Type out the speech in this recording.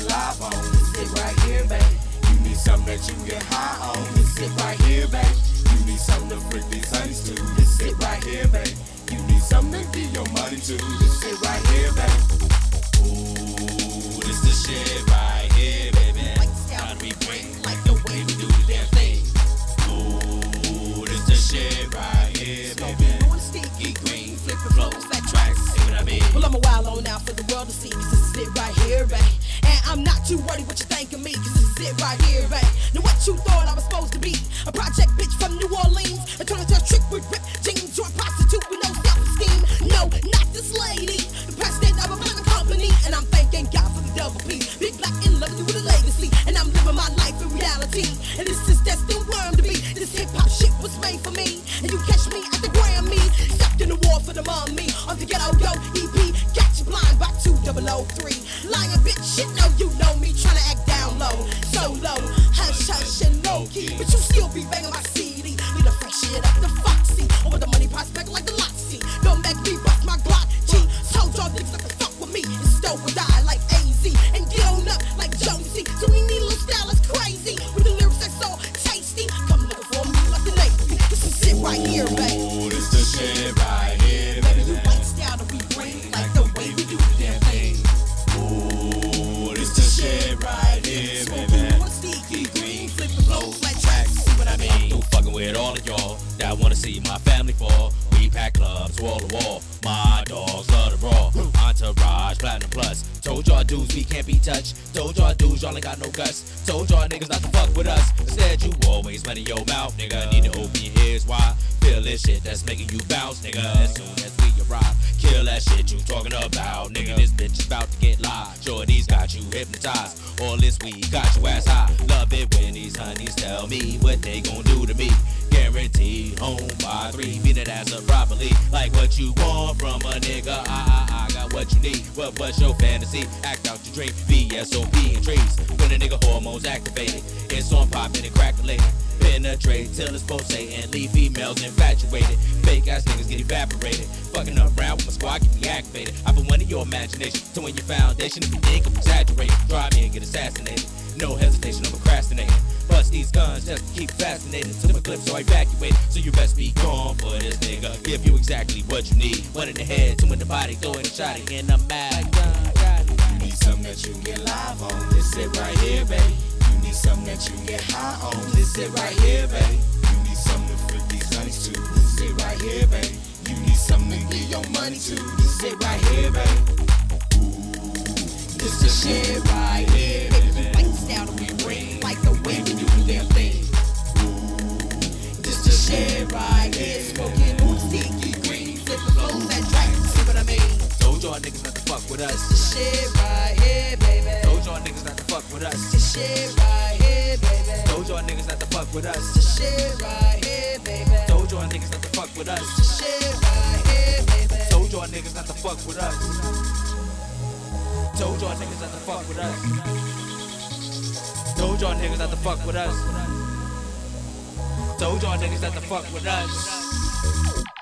get live on. This it right here, baby. You need something that you can get high on. This it right here, baby. You need something to freak these honeys to. This it right here, baby. You need something to give your money to. This it right here, baby. Ooh, this the shit right here, baby. Gotta be great, like the way we do the damn thing. Ooh, this the shit right here, baby. Get green, flip the flows, fat tracks, see what I mean? Well, I'm a wild on now for the world to see, cause this is it right here, babe. And I'm not too worried what you think of me, cause this is it right here, babe. Now what you thought I was supposed to be? A project bitch from New Orleans, a turn into a trick with ripped jeans, or a prostitute with no self-esteem. No, not this lady, the president of a black company, and I'm thanking God for the double P. Big black and loving you with a legacy, and I'm living my life in reality. And this is destined worm to be. This hip-hop shit was made for me, and you catch me at the Grammy, stepped in the war for the mommy. On the ghetto yo EP, got you blind by 2003. Lying bitch, shit, no, you know me, tryna act down low, so low, hush hush and low key, but you still be banging my CD. Need to fresh shit up the Foxy, over the money prospect like the Loxy. Don't make me bust my Glock G. Told y'all niggas not to fuck with me, and still would die like AZ, and get on up like Jonesy. So we need a little style that's crazy, with the lyrics that's so tasty. Come looking for me like the Navy. This is it right here, baby. Ooh, this the shit right here, baby. The white style that we bring, like the way we do the damn thing. Ooh, this the shit right here, baby. Get green, flip the flows like tracks, see what I mean? Through fucking with all of y'all that wanna see my family fall. We pack clubs wall to wall. My dogs love to brawl. Entourage, platinum plus. Told y'all dudes we can't be touched. Told y'all dudes y'all ain't got no guts. Told y'all niggas not to fuck with us. Instead you always running your mouth, nigga. Need to open your ears wide. Feel this shit that's making you bounce, nigga. As soon as we arrive, kill that shit you talking about, nigga. This bitch is about to get live. Shorty's got you hypnotized. All this weed got you ass high. Love it when these honeys tell me what they gon' do to me. Guaranteed home by 3. Beat that ass up properly. Like what you want from a nigga. I got what you need. What's your fantasy? Act out your dream. VSOP and trees. When a nigga hormones activated, it's on poppin' and crackulating. Penetrate till it's pulsating. Leave females infatuated. Fake ass niggas get evaporated. Fucking around with my squad, get me activated. I put one in your imagination to win your foundation. If you think I'm exaggerating, try me and get assassinated. No hesitation, I'm procrastinating. Bust these guns just to keep fascinated. To my clips, so I evacuate. So you best be gone for this nigga. Give you exactly what you need. One in the head, two in the body, throw it a shot in the mouth. You need something that you can get live on. This it right here, baby. You need something that you can get high on. This it right here, baby. You need something to freak these honeys to. This it right here, baby. You need something to give your money to. This it right here, baby. Ooh, this the shit right here, baby. White style that we bring, like the way we do the damn thing. Ooh, this the shit right here, Smoking on sticky green, flip the flows and tracks, see what I mean? Told y'all niggas not to fuck with us. This the shit right here, baby. Told y'all niggas not to fuck with us. This the shit right here, baby. Told y'all niggas not to fuck with us. This the shit right here, baby. Told y'all niggas not to fuck with us. This the shit right here, baby. Told y'all niggas not to fuck with us. Told y'all niggas not to fuck with us. Told y'all niggas not to fuck with us. Told y'all niggas not to fuck with us.